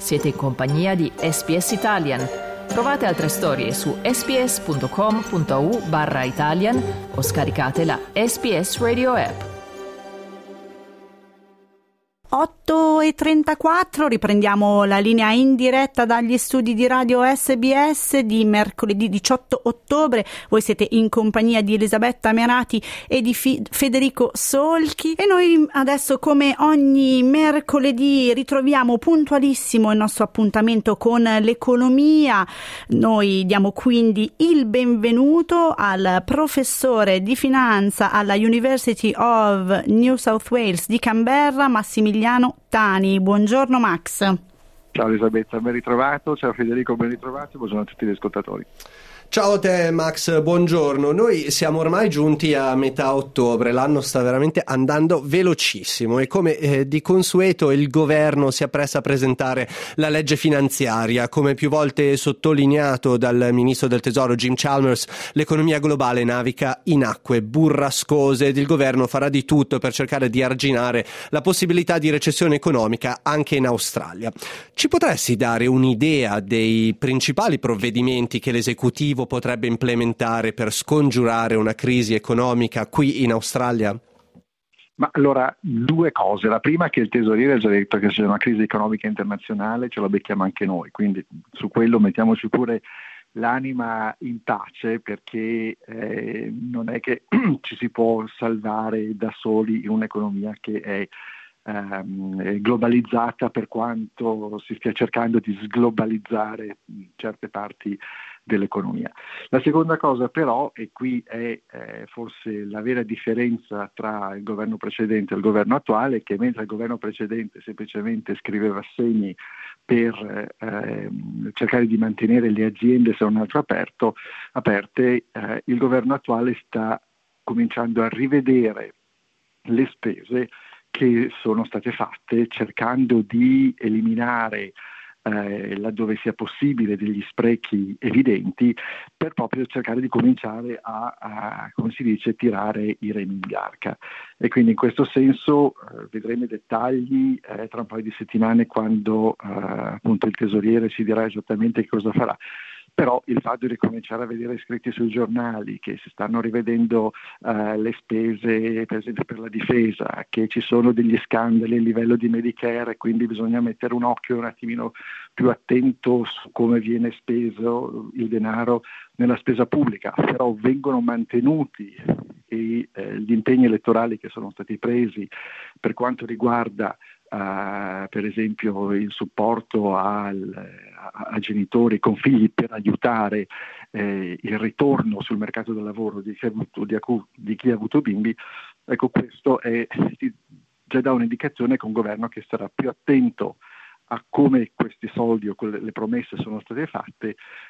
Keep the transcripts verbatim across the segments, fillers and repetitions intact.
Siete in compagnia di S B S Italian. Trovate altre storie su sbs.com.au barra Italian o scaricate la S B S Radio app. otto e trentaquattro, riprendiamo la linea in diretta dagli studi di Radio S B S di mercoledì diciotto ottobre. Voi siete in compagnia di Elisabetta Merati e di Fi- Federico Solchi e noi adesso, come ogni mercoledì, ritroviamo puntualissimo il nostro appuntamento con l'economia. Noi diamo quindi il benvenuto al professore di finanza alla University of New South Wales di Canberra, Massimiliano Tani. Buongiorno Max. Ciao Elisabetta, ben ritrovato. Ciao Federico, ben ritrovato. Buongiorno a tutti gli ascoltatori. Ciao a te Max, buongiorno. Noi siamo ormai giunti a metà ottobre, l'anno sta veramente andando velocissimo e come eh, di consueto il governo si appresta a presentare la legge finanziaria. Come più volte sottolineato dal ministro del tesoro Jim Chalmers, l'economia globale naviga in acque burrascose ed il governo farà di tutto per cercare di arginare la possibilità di recessione economica anche in Australia. Ci potresti dare un'idea dei principali provvedimenti che l'esecutivo potrebbe implementare per scongiurare una crisi economica qui in Australia? Ma allora, due cose. La prima è che il tesoriere ha già detto che se c'è una crisi economica internazionale ce la becchiamo anche noi, quindi su quello mettiamoci pure l'anima in pace, perché eh, non è che ci si può salvare da soli in un'economia che è ehm, globalizzata, per quanto si stia cercando di sglobalizzare certe parti dell'economia. La seconda cosa però, e qui è eh, forse la vera differenza tra il governo precedente e il governo attuale, che mentre il governo precedente semplicemente scriveva assegni per eh, cercare di mantenere le aziende se non altro aperto, aperte, eh, il governo attuale sta cominciando a rivedere le spese che sono state fatte, cercando di eliminare Eh, laddove sia possibile degli sprechi evidenti, per proprio cercare di cominciare a, a come si dice, tirare i remi in barca. E quindi in questo senso eh, vedremo i dettagli eh, tra un paio di settimane, quando eh, appunto il tesoriere ci dirà esattamente che cosa farà. Però il fatto di cominciare a vedere scritti sui giornali che si stanno rivedendo uh, le spese, per esempio per la difesa, che ci sono degli scandali a livello di Medicare e quindi bisogna mettere un occhio un attimino più attento su come viene speso il denaro nella spesa pubblica, però vengono mantenuti e, eh, gli impegni elettorali che sono stati presi per quanto riguarda Uh, per esempio il supporto al, a, a genitori con figli per aiutare eh, il ritorno sul mercato del lavoro di chi ha avuto, di, di chi ha avuto bimbi. Ecco, questo è, già dà un'indicazione che un governo che sarà più attento a come questi soldi o quelle, le promesse sono state fatte,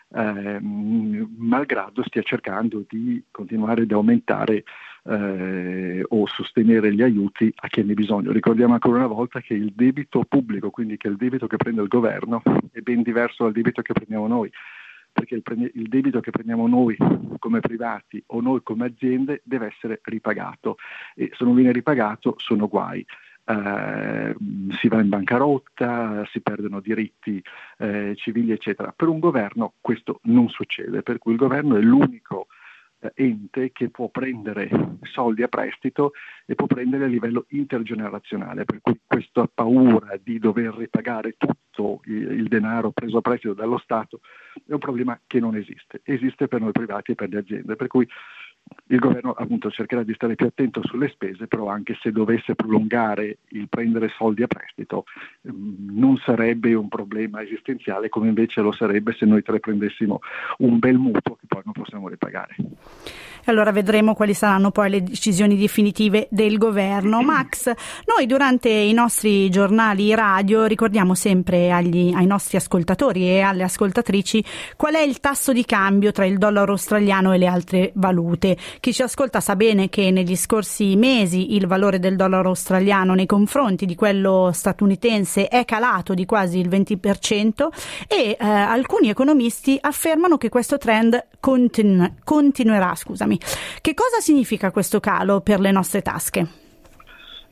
ehm, malgrado stia cercando di continuare ad aumentare eh, o sostenere gli aiuti a chi ne ha bisogno. Ricordiamo ancora una volta che il debito pubblico, quindi che il debito che prende il governo, è ben diverso dal debito che prendiamo noi, perché il, pre- il debito che prendiamo noi come privati o noi come aziende deve essere ripagato, e se non viene ripagato sono guai. Uh, si va in bancarotta, si perdono diritti eh, civili eccetera. Per un governo questo non succede, per cui il governo è l'unico eh, ente che può prendere soldi a prestito e può prendere a livello intergenerazionale, per cui questa paura di dover ripagare tutto il, il denaro preso a prestito dallo Stato è un problema che non esiste, esiste per noi privati e per le aziende, per cui il governo appunto cercherà di stare più attento sulle spese, però anche se dovesse prolungare il prendere soldi a prestito non sarebbe un problema esistenziale, come invece lo sarebbe se noi tre prendessimo un bel mutuo che poi non possiamo ripagare. Allora vedremo quali saranno poi le decisioni definitive del governo. Max, noi durante i nostri giornali radio ricordiamo sempre agli, ai nostri ascoltatori e alle ascoltatrici qual è il tasso di cambio tra il dollaro australiano e le altre valute. Chi ci ascolta sa bene che negli scorsi mesi il valore del dollaro australiano nei confronti di quello statunitense è calato di quasi il venti per cento e eh, alcuni economisti affermano che questo trend continu- continuerà, scusami. Che cosa significa questo calo per le nostre tasche?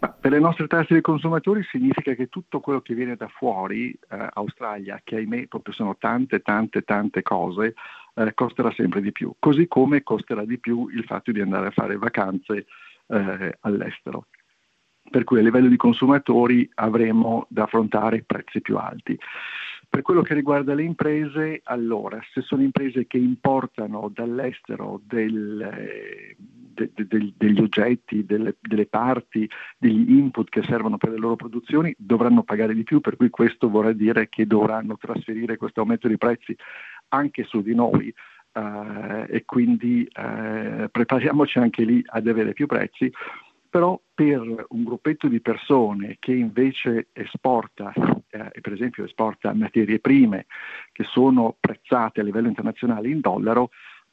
Ma per le nostre tasse dei consumatori significa che tutto quello che viene da fuori, eh, Australia, che ahimè proprio sono tante, tante, tante cose, eh, costerà sempre di più, così come costerà di più il fatto di andare a fare vacanze eh, all'estero. Per cui a livello di consumatori avremo da affrontare prezzi più alti. Per quello che riguarda le imprese, allora, se sono imprese che importano dall'estero del, de, de, de, degli oggetti, delle, delle parti, degli input che servono per le loro produzioni, dovranno pagare di più, per cui questo vorrà dire che dovranno trasferire questo aumento di prezzi anche su di noi. Uh, e quindi uh, prepariamoci anche lì ad avere più prezzi. Però per un gruppetto di persone che invece esporta, eh, per esempio esporta materie prime che sono prezzate a livello internazionale in dollaro,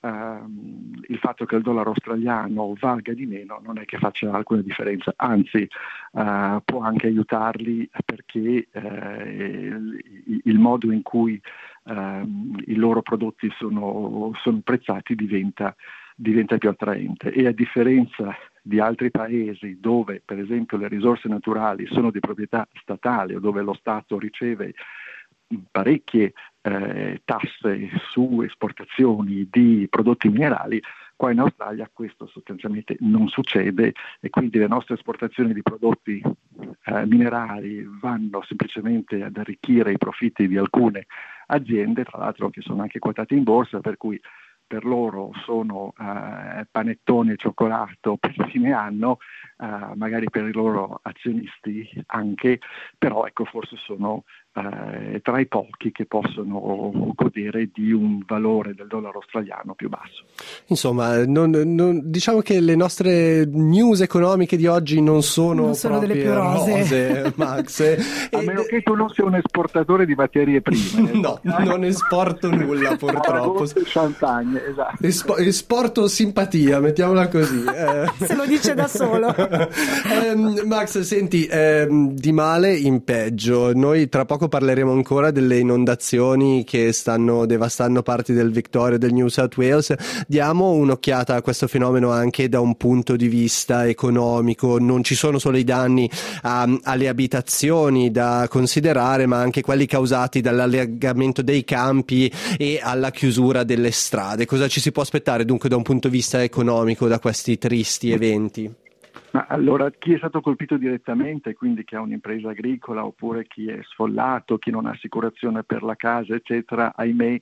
ehm, il fatto che il dollaro australiano valga di meno non è che faccia alcuna differenza, anzi eh, può anche aiutarli perché eh, il, il modo in cui eh, i loro prodotti sono, sono prezzati diventa, diventa più attraente. E a differenza di altri paesi dove per esempio le risorse naturali sono di proprietà statale o dove lo Stato riceve parecchie eh, tasse su esportazioni di prodotti minerali, qua in Australia questo sostanzialmente non succede e quindi le nostre esportazioni di prodotti eh, minerali vanno semplicemente ad arricchire i profitti di alcune aziende, tra l'altro che sono anche quotate in borsa, per cui per loro sono eh, panettone e cioccolato per fine anno, eh, magari per i loro azionisti anche, però ecco forse sono eh, tra i pochi che possono godere di un valore del dollaro australiano più basso. Insomma, non, non, diciamo che le nostre news economiche di oggi non sono, non sono proprio delle più rose, rose Max. A meno che tu non sia un esportatore di materie prime. No, non esporto nulla purtroppo. Champagne. Esatto. Espo- esporto simpatia, mettiamola così. Eh. Se lo dice da solo. eh, Max, senti, eh, di male in peggio. Noi tra poco parleremo ancora delle inondazioni che stanno devastando parti del Victoria e del New South Wales. Diamo un'occhiata a questo fenomeno anche da un punto di vista economico. Non ci sono solo i danni a, alle abitazioni da considerare, ma anche quelli causati dall'allargamento dei campi e alla chiusura delle strade. Cosa ci si può aspettare dunque da un punto di vista economico da questi tristi eventi? Ma allora, chi è stato colpito direttamente, quindi chi ha un'impresa agricola oppure chi è sfollato, chi non ha assicurazione per la casa, eccetera, ahimè,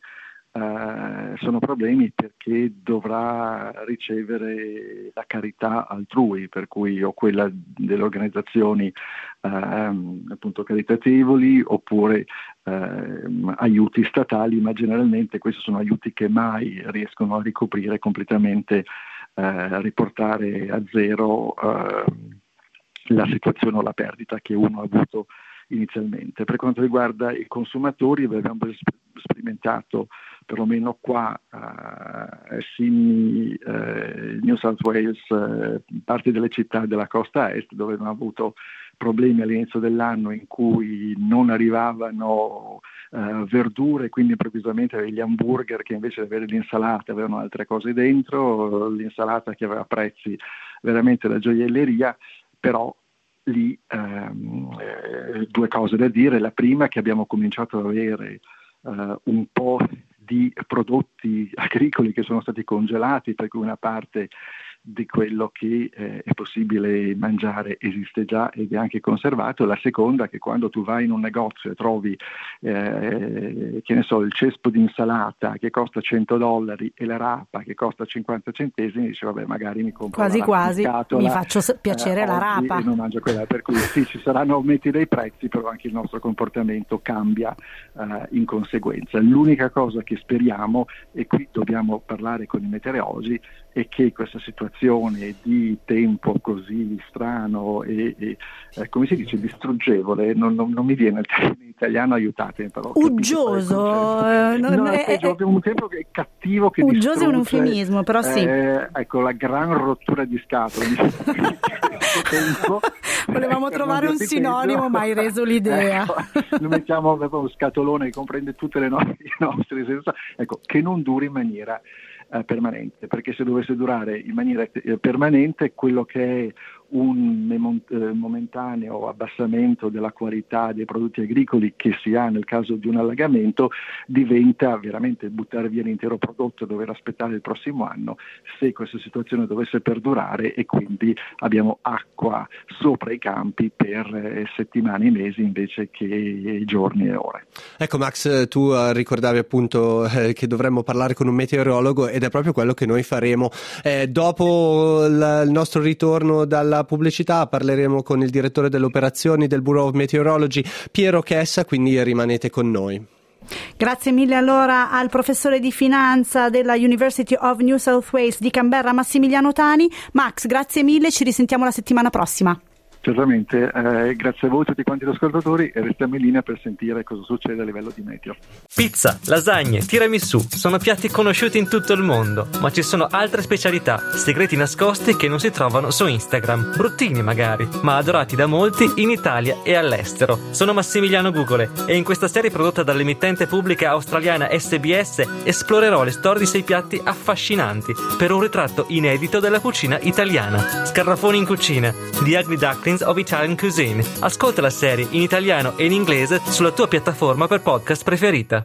eh, sono problemi perché dovrà ricevere la carità altrui, per cui o quella delle organizzazioni ehm, appunto caritatevoli oppure ehm, aiuti statali, ma generalmente questi sono aiuti che mai riescono a ricoprire completamente, a riportare a zero uh, la situazione o la perdita che uno ha avuto inizialmente. Per quanto riguarda i consumatori, abbiamo sperimentato perlomeno qua a uh, Sydney, uh, New South Wales, uh, parti delle città della costa est, dove abbiamo avuto problemi all'inizio dell'anno in cui non arrivavano uh, verdure, quindi improvvisamente avevi gli hamburger che invece di avere l'insalata avevano altre cose dentro, l'insalata che aveva prezzi veramente da gioielleria, però lì um, eh, due cose da dire. La prima è che abbiamo cominciato ad avere uh, un po' di prodotti agricoli che sono stati congelati, per cui una parte di quello che eh, è possibile mangiare esiste già ed è anche conservato. La seconda è che quando tu vai in un negozio e trovi eh, che ne so, il cespo di insalata che costa cento dollari e la rapa che costa cinquanta centesimi, dici vabbè, magari mi compro quasi la quasi scatola, mi faccio piacere eh, la rapa e non mangio quella. Per cui sì, ci saranno aumenti dei prezzi, però anche il nostro comportamento cambia eh, in conseguenza. L'unica cosa che speriamo, e qui dobbiamo parlare con i meteorologi, è che questa situazione di tempo così strano e, e eh, come si dice, distruggevole, non, non, non mi viene il termine in italiano, aiutatemi però. Uggioso, eh, non no, è, è, è un tempo che è cattivo, che uggioso è un eufemismo, però sì. Eh, ecco, la gran rottura di scatola. Volevamo trovare un sinonimo, ma hai reso l'idea. Ecco, lo mettiamo proprio uno scatolone che comprende tutte le nostre, le nostre sensazioni, ecco, che non duri in maniera eh, permanente, perché se dovesse durare in maniera eh, permanente, quello che è un momentaneo abbassamento della qualità dei prodotti agricoli che si ha nel caso di un allagamento, diventa veramente buttare via l'intero prodotto e dover aspettare il prossimo anno se questa situazione dovesse perdurare, e quindi abbiamo acqua sopra i campi per settimane e mesi invece che giorni e ore. Ecco Max, tu ricordavi appunto eh, che dovremmo parlare con un meteorologo, ed è proprio quello che noi faremo. Eh, dopo l- il nostro ritorno dalla pubblicità parleremo con il direttore delle operazioni del Bureau of Meteorology, Piero Chessa, quindi rimanete con noi. Grazie mille allora al professore di finanza della University of New South Wales di Canberra, Massimiliano Tani. Max, grazie mille, ci risentiamo la settimana prossima. Certamente, eh, grazie a voi tutti quanti gli ascoltatori, e restiamo in linea per sentire cosa succede a livello di meteo. Pizza, lasagne, tiramisù sono piatti conosciuti in tutto il mondo, ma ci sono altre specialità, segreti nascosti che non si trovano su Instagram, bruttini magari, ma adorati da molti in Italia e all'estero. Sono Massimiliano Gugole e in questa serie prodotta dall'emittente pubblica australiana S B S esplorerò le storie di sei piatti affascinanti per un ritratto inedito della cucina italiana. Scarafoni in cucina, The Ugly Duckling of Italian Cuisine. Ascolta la serie in italiano e in inglese sulla tua piattaforma per podcast preferita.